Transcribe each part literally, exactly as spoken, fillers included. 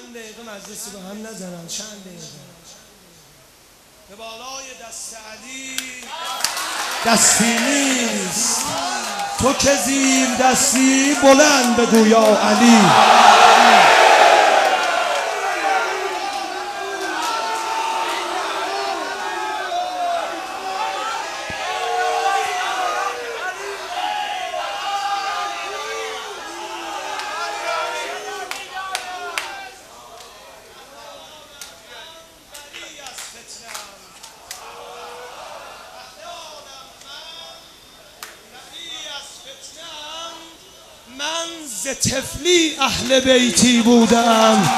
چند دقیقه مجلسی با هم نزنن، چند دقیقه به بالای دست علی دستی نیست، تو که زیر دستی بلند بگو یا علی. من ز طفلی اهل بیتی بودم،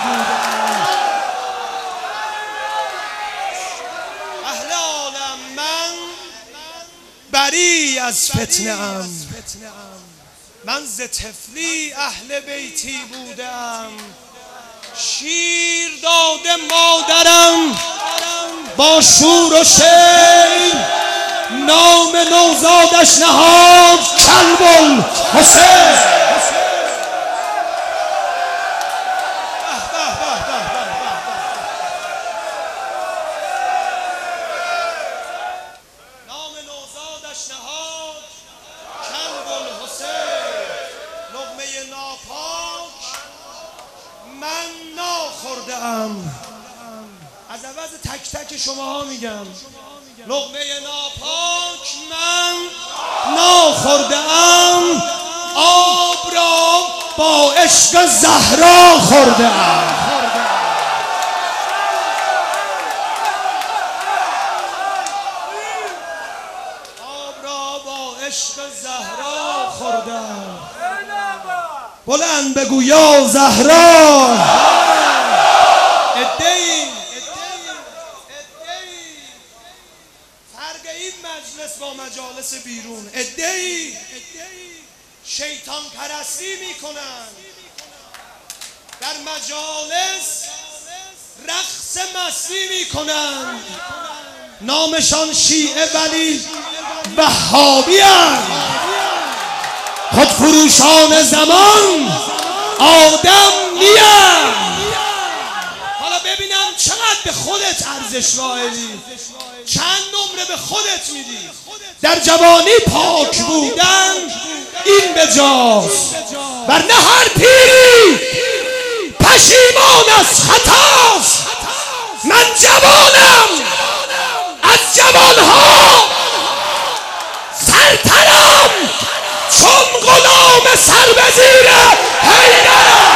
اهل عالم من بری از فتنه ام، من ز طفلی اهل بیتی بودم. شیر داده مادرم با شور و شیر، نام نوزادش نهاد کلب الحسین. نام نوزادش نهاد کلب الحسین. لقمه ناپاک من ناخورده‌ام، از عوض تک تک شماها میگم، لقمه ناپاک من ناخورده‌ام، آب را با عشق زهرا خورده‌ام. آب را با عشق زهرا خورده‌ام. بلند بگو یا زهرا. ادعی فرق این مجلس با مجالس بیرون، ادعی شیطان پرستی میکنن، در مجالس رقص مستی میکنن، نامشان شیعه ولی وهابی هستند، خودفروشان زمان آدم نیست. حالا ببینم چقدر به خودت ارزش قائلی، چند نمره به خودت میدی. در جوانی پاک بودن این بجاست، ورنه هر پیری پشیمان از خطاست. من جوانم، از جوانها سرترم، چون غلام سربزیر حیدر.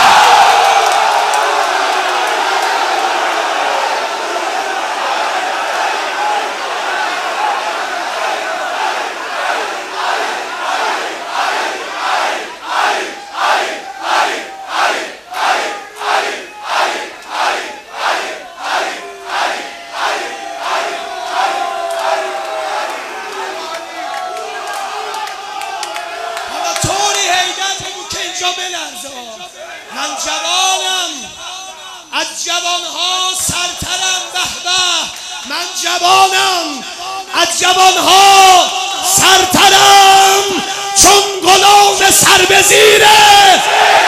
من جوانم، از جوانها سرترم، به به. من جوانم، از جوانها سرترم، چون غلام سربزیره.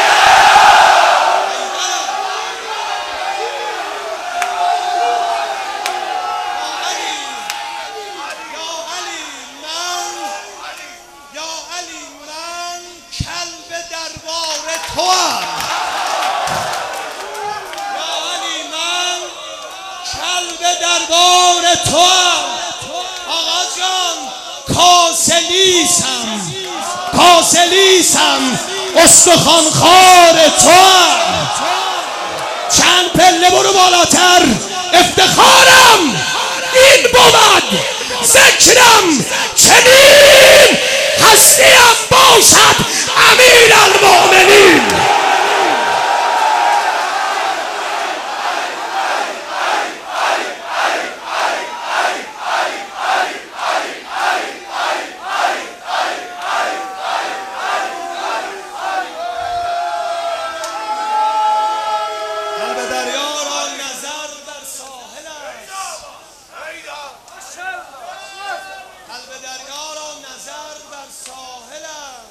دربار تو آقا جان، کاسلیسم، کاسلیسم، استخوانخوار تو. چند پله برو بالاتر، افتخارم این بود، ذکرم چنین هستیم باشد امیر المؤمنین.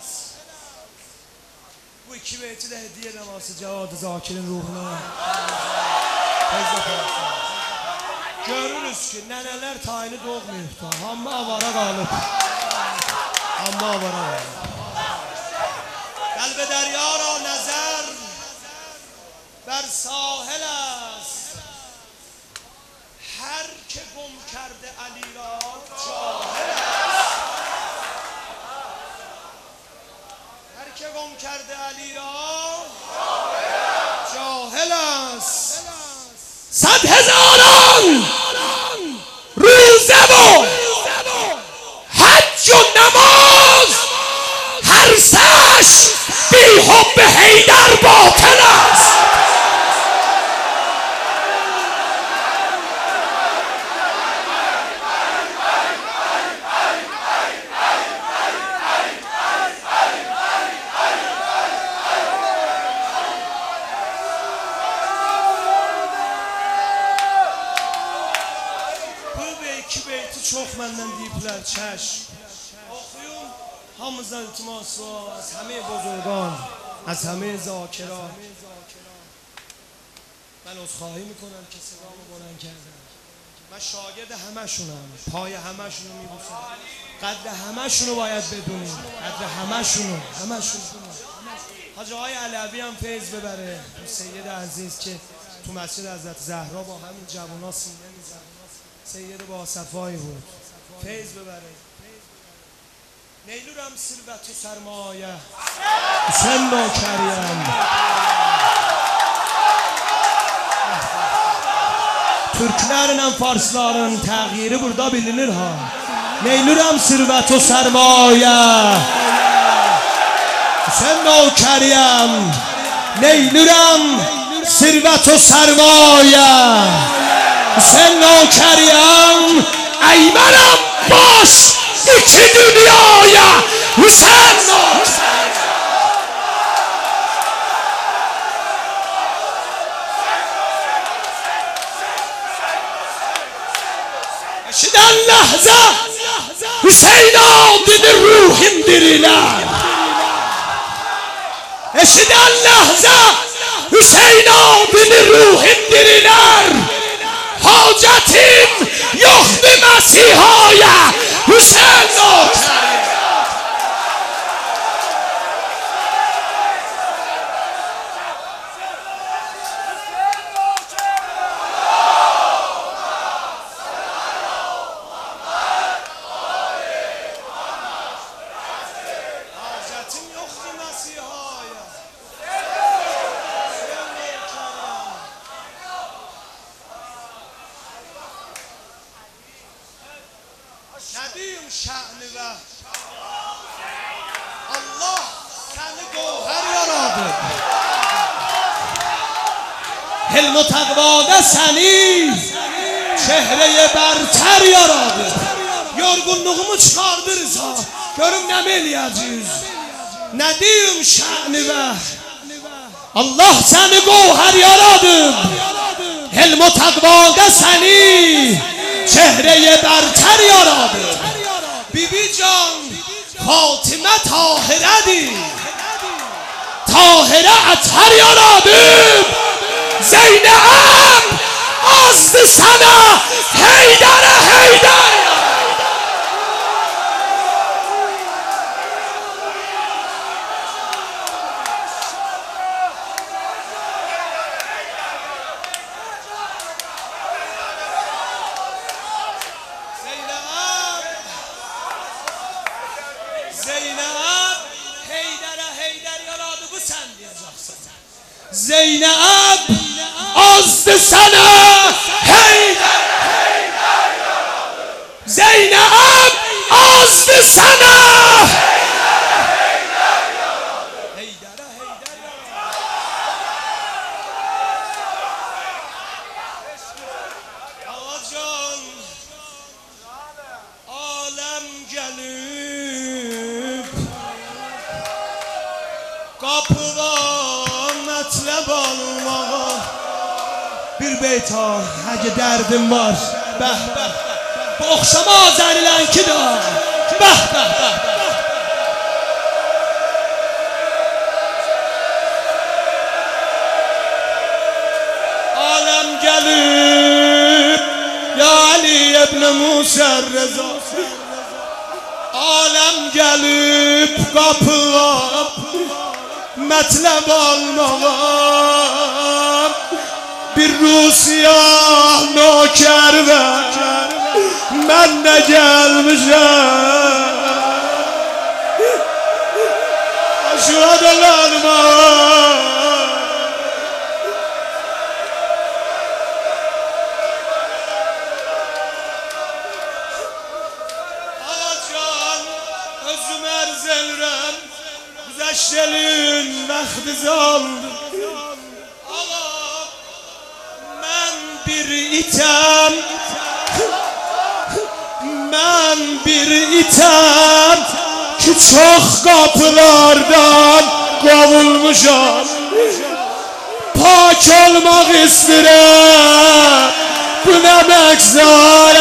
کی به هدیه نماز جواد ذاکرین روحنا. düz ki nənələr tayını doğmayıb da. Hamma avara qalıb. Hamma avara qalıb. قلب دریا را نظر بر ساحل است، هر که گم کرده علی را جاهل است. هر که گم کرده علی را جاهل است. صد هزاران روزه و حج و نماز هر سش بی حب حیدر باطل است. Bu belki beyti çok məndən deyiblər, çəşm. Oxuyun, hamımızdan iltimas var از همه بزرگان، از همه ذاکران. من عذرخواهی میکنم که صدامو بلند کردم. من شاگرد همشونم، پای همشونو میبوسم. قدر همشونو باید بدونیم، قدر همشونو، همشونو. حاج آقای علوی هم فیض ببره. سید عزیز که تو مسجد حضرت زهرا با همین جوانا سینه میزن. سید با صفایی بود. فیض ببره. نیلورم ثروت و سرمایه Hüseyin nökeriyim. Türklerle Farsların təğyiri burada bilinir ha. Neylürəm sirvət o sərmayə Hüseyin nökeriyim. Neylürəm sirvət o sərmayə Hüseyin nökeriyim. Əymənəm baş iki dünyaya Hüseyin nökeriyim. Eşiden lehze Hüseyin adını ruhim diriler. Eşiden lehze Hüseyin adını ruhim diriler. Hacetim yoktu Mesiha'ya Hüseyin nökeriyim. ندیم شأن و Allah seni gövher yaradı. Hilm و taqvada seni çehreye berter yaradı. Yorgunluğumu çıkardırız ha. Görüm ne meliyəcəyüz. ندیم şأن و Allah seni gövher yaradı. Hilm و taqvada seni çehreye berter yaradı. Bibi can Fatıma Tahire'dir. Tahire atar yaradı. Zeynep azdı sana Heydere Heyder. Zeynep Heyder'e Heyder yaradı, bu sen diyeceksin. Zeynep azdı sana Heyder Heyder yaradı. Zeynep azdı sana Heyder Heyder yaradı. Heyder'e Heyder yaradı. Ağacan alem gelip kapıdan metleb almağa bir beyt ha, eğer derdim var bəh bəh bu oxşama Azərilənki də bəh bəh bəh alem gelip ya Ali ابن موسی رضا عالم gəlib qapığa mətləb almağa bir Rusiya nökər və mən də gəlmişəm aşıradılarma özüm ərz elirəm güzəştəlin vaxtı zaldı ağa mən bir itəm mən bir itəm ki çox qapılardan qovulmuşam pak olmaq istəyirəm bu nə məqsad